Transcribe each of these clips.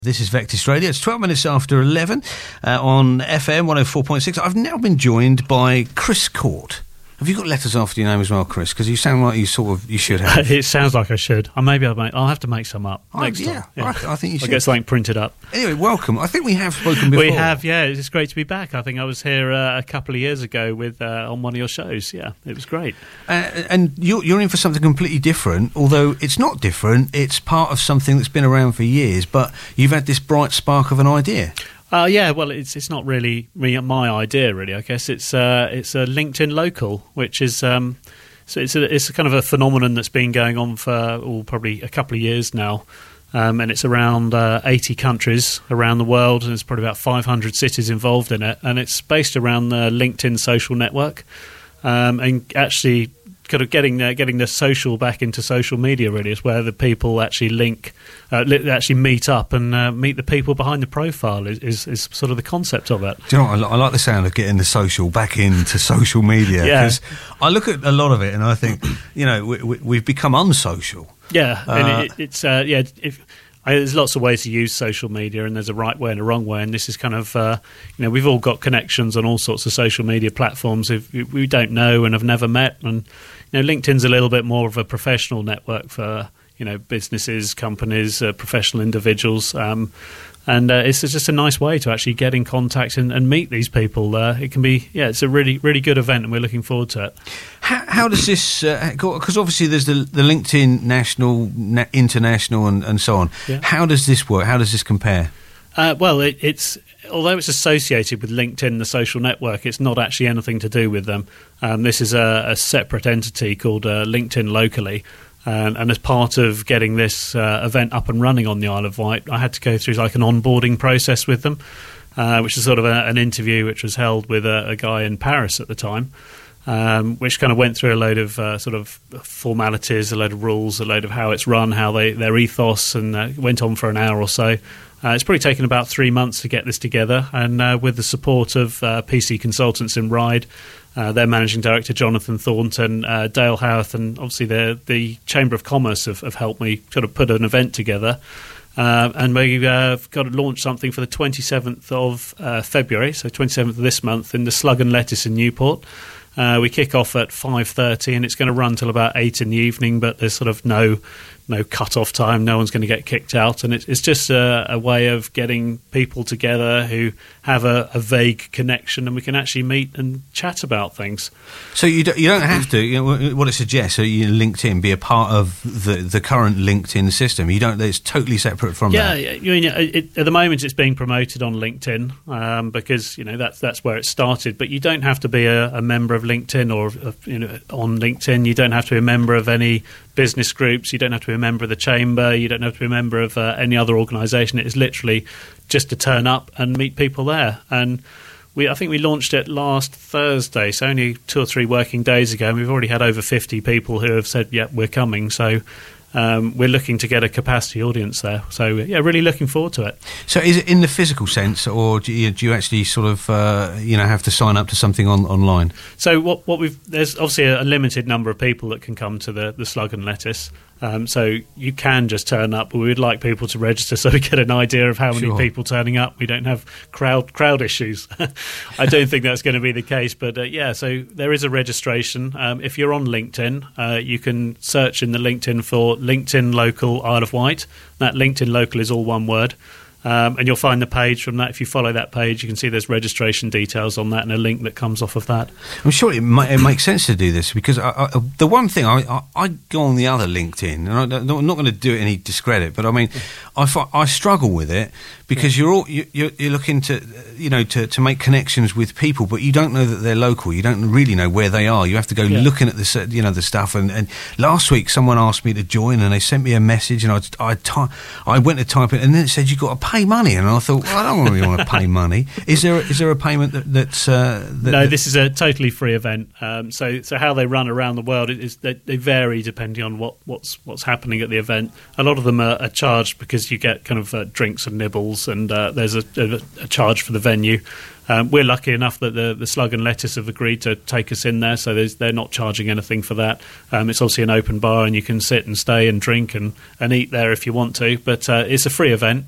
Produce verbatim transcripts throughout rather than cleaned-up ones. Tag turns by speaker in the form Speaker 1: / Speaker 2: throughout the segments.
Speaker 1: This is Vectis Radio. It's twelve minutes after eleven uh, on F M one oh four point six. I've now been joined by Chris Court. Have you got letters after your name as well, Chris? Because you sound like you sort of you should have.
Speaker 2: It sounds like I should. Or maybe I'll, make, I'll have to make some up
Speaker 1: I,
Speaker 2: next
Speaker 1: yeah,
Speaker 2: time. Yeah,
Speaker 1: I, I think you should.
Speaker 2: I'll get something printed up.
Speaker 1: Anyway, welcome. I think we have spoken before.
Speaker 2: We have, yeah. It's great to be back. I think I was here uh, a couple of years ago with uh, on one of your shows. Yeah, it was great.
Speaker 1: Uh, and you're, you're in for something completely different, although it's not different. It's part of something that's been around for years, but you've had this bright spark of an idea.
Speaker 2: Uh, yeah, well, it's it's not really me, my idea, really. I guess it's uh, it's a LinkedIn Local, which is um, so it's a, it's a kind of a phenomenon that's been going on for oh, probably a couple of years now, um, and it's around uh, eighty countries around the world, and there's probably about five hundred cities involved in it, and it's based around the LinkedIn social network, um, and actually kind of getting uh, getting the social back into social media really is where the people actually link, uh, li- actually meet up and uh, meet the people behind the profile is, is, is sort of the concept of it.
Speaker 1: Do you know what? I, li- I like the sound of getting the social back into social media, because yeah. I look at a lot of it and I think, you know, we, we, we've become unsocial.
Speaker 2: Yeah,
Speaker 1: uh,
Speaker 2: and it, it's uh, yeah. If, I, there's lots of ways to use social media, and there's a right way and a wrong way. And this is kind of, uh, you know, we've all got connections on all sorts of social media platforms if we don't know and have never met. And you know, LinkedIn's a little bit more of a professional network for you know businesses, companies, uh, professional individuals, um, and uh, it's just a nice way to actually get in contact and, and meet these people. Uh, it can be, yeah, it's a really, really good event, and we're looking forward to it.
Speaker 1: How, how does this? Because uh, obviously there's the, the LinkedIn National, na- International, and, and so on. Yeah. How does this work? How does this compare?
Speaker 2: Uh, well, it, it's although it's associated with LinkedIn, the social network, it's not actually anything to do with them. Um, this is a, a separate entity called uh, LinkedIn Locally. And, and as part of getting this uh, event up and running on the Isle of Wight, I had to go through like an onboarding process with them, uh, which is sort of a, an interview which was held with a, a guy in Paris at the time, um, which kind of went through a load of uh, sort of formalities, a load of rules, a load of how it's run, how they their ethos, and uh, went on for an hour or so. Uh, it's probably taken about three months to get this together, and uh, with the support of uh, P C Consultants in Ryde, uh, their managing director Jonathan Thornton, uh, Dale Howarth, and obviously the the Chamber of Commerce have, have helped me sort of put an event together. Uh, and we've uh, got to launch something for the twenty-seventh of uh, February, so twenty-seventh of this month, in the Slug and Lettuce in Newport. Uh, we kick off at five thirty, and it's going to run till about eight in the evening, but there's sort of no no cut-off time. No one's going to get kicked out, and it, it's just a, a way of getting people together who have a, a vague connection, and we can actually meet and chat about things.
Speaker 1: So you don't, you don't have to, you know, what it suggests, so you LinkedIn, be a part of the, the current LinkedIn system. You don't, it's totally separate from
Speaker 2: yeah,
Speaker 1: that.
Speaker 2: Yeah, you mean, it, at the moment it's being promoted on LinkedIn um, because, you know, that's that's where it started, but you don't have to be a, a member of LinkedIn or, you know, on LinkedIn. You don't have to be a member of any business groups. You don't have to be a member of the Chamber. You don't have to be a member of uh, any other organisation. It is literally just to turn up and meet people there. And we, I think we launched it last Thursday, so only two or three working days ago, and we've already had over fifty people who have said, yeah, we're coming. So um, we're looking to get a capacity audience there. So, yeah, really looking forward to it.
Speaker 1: So is it in the physical sense, or do you, do you actually sort of, uh, you know, have to sign up to something on, online?
Speaker 2: So what, what we've there's obviously a, a limited number of people that can come to the, the Slug and Lettuce. Um, so you can just turn up, but we would like people to register so we get an idea of how many
Speaker 1: Sure.
Speaker 2: people turning up. We don't have crowd crowd issues. I don't think that's going to be the case, but uh, yeah, so there is a registration. Um, if you're on LinkedIn, uh, you can search in the LinkedIn for LinkedIn Local Isle of Wight. That LinkedIn Local is all one word. Um, and you'll find the page from that. If you follow that page, you can see there's registration details on that and a link that comes off of that.
Speaker 1: I'm sure it, might, it makes sense to do this, because I, I, the one thing, I, I, I go on the other LinkedIn, and I, I'm not going to do it any discredit, but I mean, I, I struggle with it, because you're all, you, you're, you're looking to, you know, to, to make connections with people, but you don't know that they're local. You don't really know where they are. You have to go yeah. looking at the, you know, the stuff. And, and last week, someone asked me to join, and they sent me a message, and I, I, ty- I went to type it, and then it said, you've got to pay money. And I thought, well, I don't really want to pay money. Is there, is there a payment that, that's... Uh, that,
Speaker 2: no, this is a totally free event. Um, so, so how they run around the world, is they, they vary depending on what, what's what's happening at the event. A lot of them are, are charged because you get kind of uh, drinks and nibbles, and uh, there's a, a, a charge for the venue. Um, we're lucky enough that the, the Slug and Lettuce have agreed to take us in there, so they're not charging anything for that. Um, it's obviously an open bar, and you can sit and stay and drink and, and eat there if you want to, but uh, it's a free event.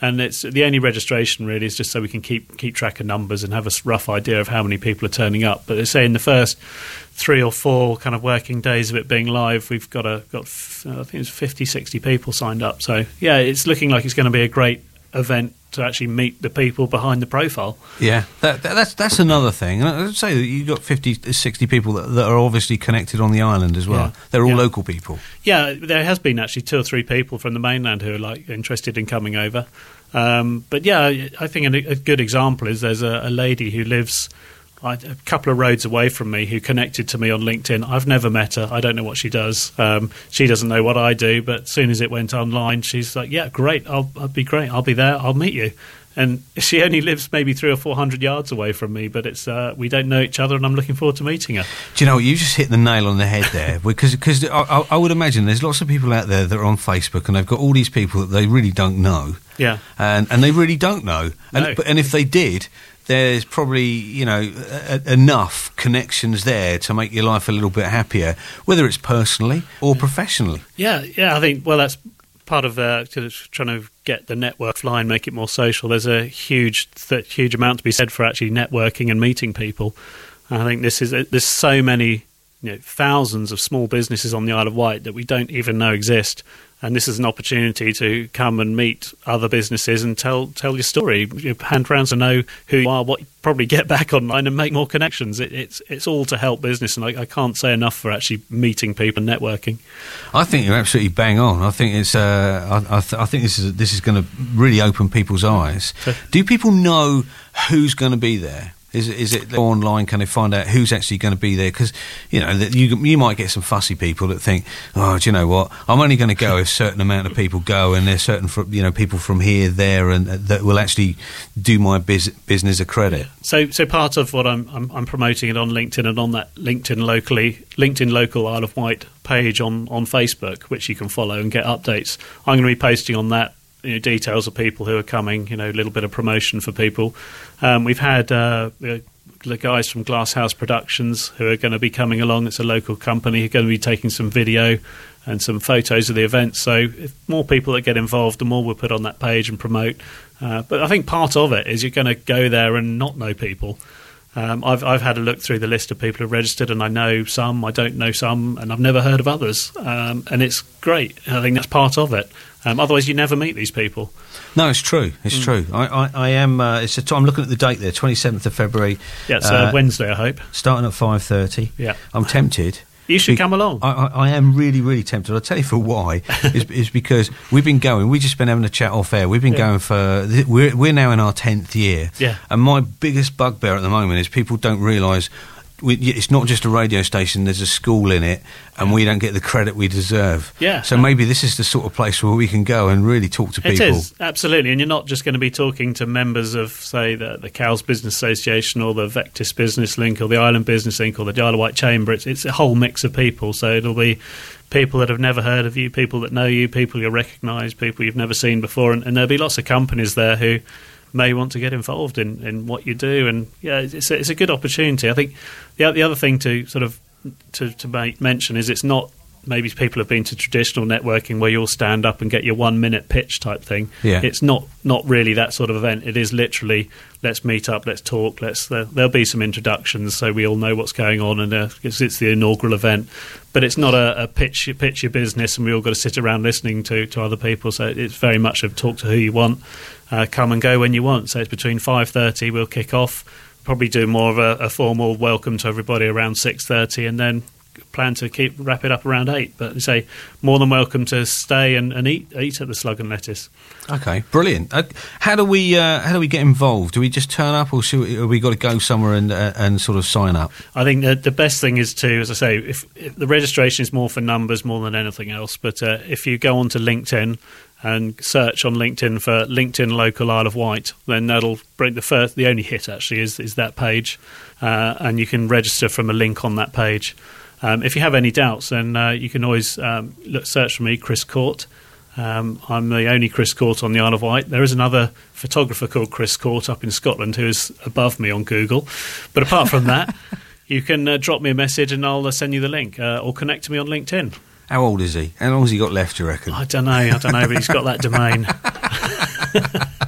Speaker 2: And it's the only registration really is just so we can keep keep track of numbers and have a rough idea of how many people are turning up. But they say in the first three or four kind of working days of it being live, we've got a got I think it's fifty, sixty people signed up. So yeah, it's looking like it's going to be a great event to actually meet the people behind the profile.
Speaker 1: Yeah, that, that, that's that's another thing. And I'd say that you've got fifty, sixty people that, that are obviously connected on the island as well. Yeah. They're all yeah. local people.
Speaker 2: Yeah, there has been actually two or three people from the mainland who are like interested in coming over. Um, but yeah, I think a, a good example is there's a, a lady who lives a couple of roads away from me who connected to me on LinkedIn. I've never met her. I don't know what she does. Um, she doesn't know what I do, but as soon as it went online, she's like, yeah, great, I'll, I'll be great. I'll be there. I'll meet you. And she only lives maybe three or four hundred yards away from me, but it's uh, we don't know each other, and I'm looking forward to meeting her.
Speaker 1: Do you know what? You just hit the nail on the head there, because because I, I would imagine there's lots of people out there that are on Facebook, and they've got all these people that they really don't know.
Speaker 2: Yeah,
Speaker 1: and and they really don't know. And
Speaker 2: no.
Speaker 1: but, and if they did, there's probably, you know, a, a, enough connections there to make your life a little bit happier, whether it's personally or professionally.
Speaker 2: Yeah, yeah, I think, well, that's part of uh, trying to get the network flying, make it more social. There's a huge, th- huge amount to be said for actually networking and meeting people. I think this is there's so many, you know, thousands of small businesses on the Isle of Wight that we don't even know exist. And this is an opportunity to come and meet other businesses and tell tell your story. You hand round to know who you are, what you probably get back online, and make more connections. It, it's it's all to help business, and I, I can't say enough for actually meeting people and networking.
Speaker 1: I think you're absolutely bang on. I think it's uh, I, I, th- I think this is this is going to really open people's eyes. Do people know who's going to be there? Is it, is it online? Can they find out who's actually going to be there? Because, you know, you you might get some fussy people that think, oh, do you know what? I'm only going to go if a certain amount of people go, and there's certain, you know, people from here, there, and uh, that will actually do my biz- business a credit.
Speaker 2: So, so part of what I'm, I'm I'm promoting it on LinkedIn, and on that LinkedIn locally, LinkedIn local Isle of Wight page on on Facebook, which you can follow and get updates. I'm going to be posting on that, you know, details of people who are coming, you know, a little bit of promotion for people. Um, we've had uh, the guys from Glasshouse Productions who are going to be coming along. It's a local company who are going to be taking some video and some photos of the event. So if more people that get involved, the more we'll put on that page and promote. Uh, but I think part of it is you're going to go there and not know people. Um, I've I've had a look through the list of people who have registered, and I know some, I don't know some, and I've never heard of others. Um, and it's great. I think that's part of it. Um, otherwise, you never meet these people.
Speaker 1: No, it's true. It's mm. true. I, I, I am. Uh, it's a t- I'm looking at the date there, twenty-seventh of February.
Speaker 2: Yeah, it's uh, Wednesday, I hope.
Speaker 1: Starting at five thirty.
Speaker 2: Yeah,
Speaker 1: I'm tempted.
Speaker 2: You should come along.
Speaker 1: I, I, I am really, really tempted. I'll tell you for why. is, is because we've been going. We've just been having a chat off air. We've been yeah. going for. We're we're now in our tenth year.
Speaker 2: Yeah.
Speaker 1: And my biggest bugbear at the moment is people don't realise. We, it's not just a radio station, there's a school in it, and we don't get the credit we deserve.
Speaker 2: Yeah.
Speaker 1: So maybe this is the sort of place where we can go and really talk to people.
Speaker 2: It is, absolutely. And you're not just going to be talking to members of, say, the, the Cowes Business Association or the Vectis Business Link or the Island Business Link or the Isle of Wight Chamber. It's, it's a whole mix of people. So it'll be people that have never heard of you, people that know you, people you'll recognise, people you've never seen before. And, and there'll be lots of companies there who may want to get involved in, in what you do, and yeah, it's a, it's a good opportunity. I think the the other thing to sort of to to make, mention is it's not maybe people have been to traditional networking where you'll stand up and get your one minute pitch type thing.
Speaker 1: Yeah.
Speaker 2: It's not not really that sort of event. It is literally let's meet up, let's talk, let's uh, there'll be some introductions so we all know what's going on, and uh, it's, it's the inaugural event. But it's not a, a pitch pitch your business and we all got to sit around listening to, to other people. So it's very much a talk to who you want, uh, come and go when you want. So it's between five thirty we'll kick off, probably do more of a, a formal welcome to everybody around six thirty, and then plan to keep wrap it up around eight. But say more than welcome to stay and, and eat eat at the Slug and Lettuce.
Speaker 1: Okay, brilliant. Uh, how do we uh, how do we get involved? Do we just turn up, or should we, have we got to go somewhere and uh, and sort of sign up?
Speaker 2: I think the, the best thing is to, as I say, if, if the registration is more for numbers more than anything else. But uh, if you go onto LinkedIn and search on LinkedIn for LinkedIn Local Isle of Wight, then that'll bring the first, the only hit actually is is that page, uh, and you can register from a link on that page. Um, if you have any doubts, then uh, you can always um, look, search for me, Chris Court. Um, I'm the only Chris Court on the Isle of Wight. There is another photographer called Chris Court up in Scotland who is above me on Google. But apart from that, you can uh, drop me a message and I'll uh, send you the link, uh, or connect to me on LinkedIn.
Speaker 1: How old is he? How long has he got left, do you reckon?
Speaker 2: I don't know, I don't know, but he's got that domain.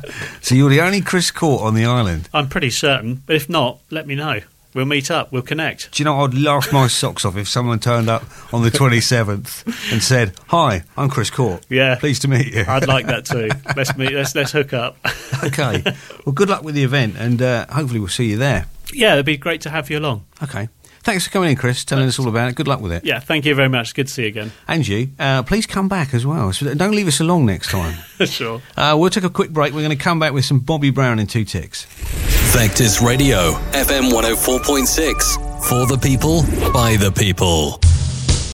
Speaker 1: So you're the only Chris Court on the island?
Speaker 2: I'm pretty certain, but if not, let me know. We'll meet up, we'll connect.
Speaker 1: Do you know, I'd laugh my socks off if someone turned up on the twenty-seventh and said, "Hi, I'm Chris Court.
Speaker 2: Yeah.
Speaker 1: Pleased to meet you."
Speaker 2: I'd like that too. Let's meet, let's, let's hook up.
Speaker 1: Okay. Well, good luck with the event, and uh, hopefully we'll see you there.
Speaker 2: Yeah, it'd be great to have you along.
Speaker 1: Okay. Thanks for coming in, Chris, telling us all about it. Good luck with it.
Speaker 2: Yeah, thank you very much. Good to see you again.
Speaker 1: And you. Uh, please come back as well. So don't leave us along next time.
Speaker 2: Sure.
Speaker 1: Uh, we'll take a quick break. We're going to come back with some Bobby Brown in two ticks.
Speaker 3: Vectis Radio, F M one oh four point six. For the people, by the people.